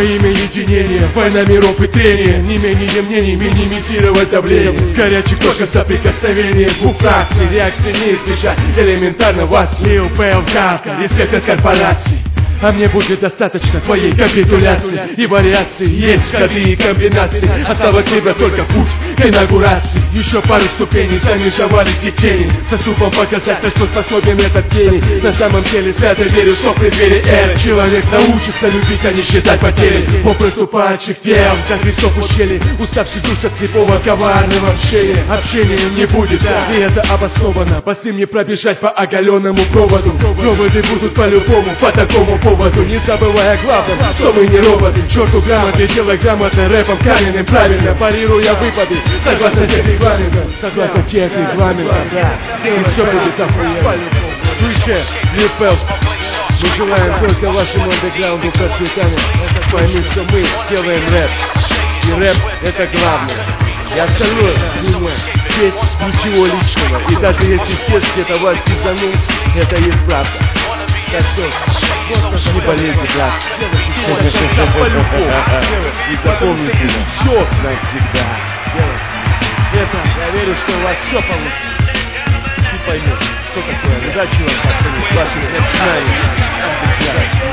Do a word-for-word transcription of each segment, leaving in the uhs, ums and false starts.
Во имя единения, война миров и трения, не менее мнений, минимизировать давление. Горячих точка соприкосновения, двух фракций, реакции не избежать, элементарно ватс. Лил Пэл Кавка, респект от корпораций. А мне будет достаточно твоей капитуляции. И вариации есть ходы и комбинации. Осталось тебе только путь к инаугурации. Еще пару ступеней, замешивались и тени. Со супом показать, на что способен этот гений. На самом деле свято верю, что в преддверии эры человек научится любить, а не считать потери. Попросту падших дел, как Христов ущелье, уставший душ от слепого коварного общения. Общения не будет, и это обоснованно. Посым не пробежать по оголенному проводу. Проводы будут по-любому, по такому поводу. Не забывая главным, что мы не роботы. Черту грамоты, делай грамотно рэпом каменным. Правильно, парируя выпады, согласно тех регламентов. Согласно тех регламентов, да. И все будет охуенно. Слышишь, Лил Пэл, мы желаем только вашему андеграунду процветания. Пойми, что мы делаем рэп. И рэп это главное. И остальное, меня, здесь ничего личного. И даже если здесь где-то вас пизанул, это есть правда. Так что, не болейте, брат. И запомните, все навсегда. Это, я верю, что у вас все получится. И поймете, что такое. Удачи вам, пацаны, в ваших начинаниях.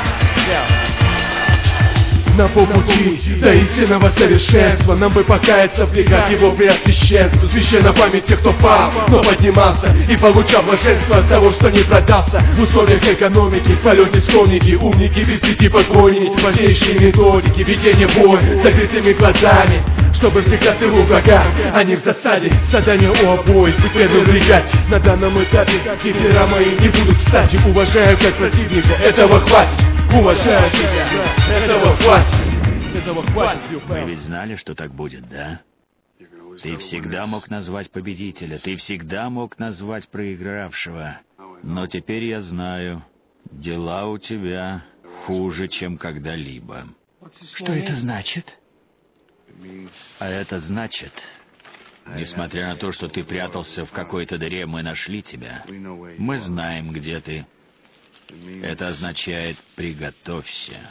На полпути до истинного совершенства нам бы покаяться в грехах его преосвященства. Священна память тех, кто пал, но поднимался и получал блаженство от того, что не продался. В условиях экономики, в полете склонники, умники без пяти подгонить. Важнейшие методики ведения боя с закрытыми глазами, чтобы всегда ты у врага, а не в засаде. Задание у обоих быть предупреждать. На данном этапе гитлера мои не будут кстати. Уважаю как противника, этого хватит. Уважаю тебя, этого хватит. Этого хватит. Мы ведь знали, что так будет, да? Ты всегда мог назвать победителя, ты всегда мог назвать проигравшего. Но теперь я знаю, дела у тебя хуже, чем когда-либо. Что это значит? А это значит, несмотря на то, что ты прятался в какой-то дыре, мы нашли тебя. Мы знаем, где ты. Это означает «приготовься».